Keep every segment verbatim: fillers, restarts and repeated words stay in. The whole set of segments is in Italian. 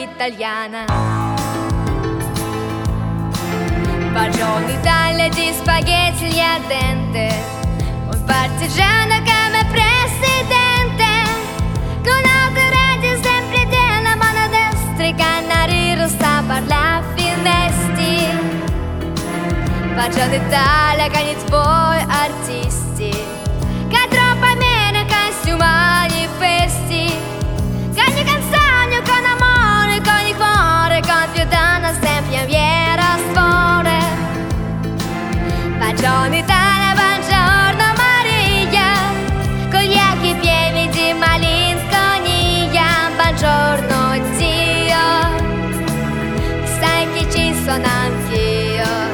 italiana. Buongiorno Italia di spaghetti gli al dente, un partigiano come presidente, con autoradio sempre della mano destra, i canari rossa per la finestra. Buongiorno Italia con i tuoi artisti, che troppo meno che si manifesti, con le canzoni, con amore, con il cuore, con più donna sempre in viera sfore. Buongiorno Italia, buongiorno Maria, con gli occhi pieni di malinconia. Buongiorno Dio, sai che ci sono anch'io.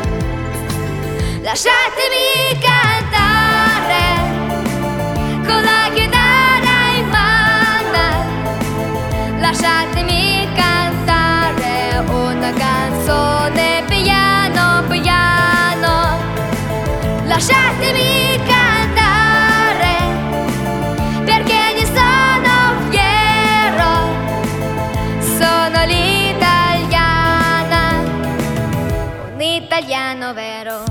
Lasciatemi cantare con la chitarra in mano, lasciatemi cantare una canzone piano piano. Lasciatemi cantare perché ne sono fiero, sono l'italiana, un italiano vero.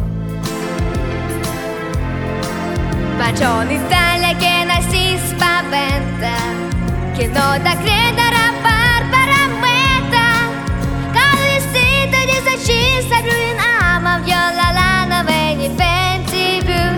Buongiorno Italia che non si spaventa, che non da credere a Barbara Meta, con il vestito di esorcista blu in ama, viola lana, vegni fenti blu.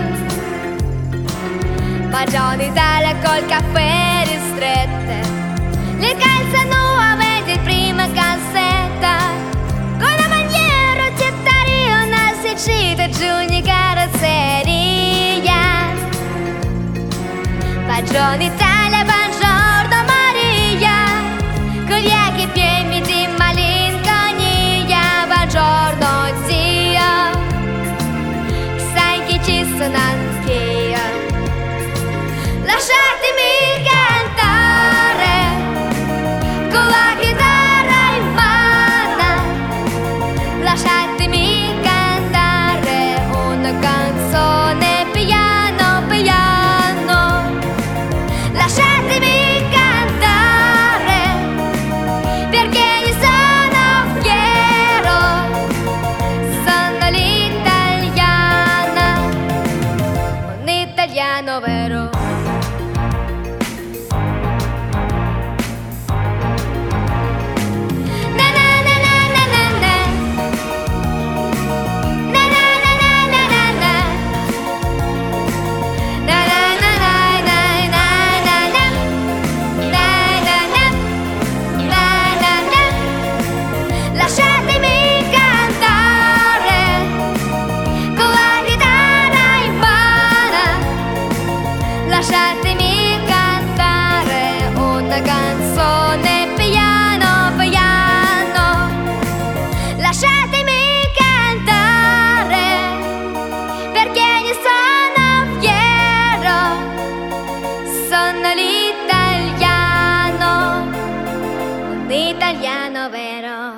Buongiorno Italia col caffè ristrette, le calze nuove di prima calzetta, con la maniera di dare una secita giugni carrozzeria. Buongiorno Italia, buongiorno Maria, con gli occhi pieni di malinconia. Buongiorno Dio, sai che ci sono anch'io. Lasciatemi cantare con la chitarra in mano, lasciatemi cantare una canzone piano piano. Lasciatemi cantare perché ne sono fiero, sono l'italiana, un italiano vero. Lasciatemi cantare con la chitarra in mano, lasciatemi cantare una canzone piano piano. Lasciatemi cantare perché ne sono fiero, sono l'italiano, un italiano vero.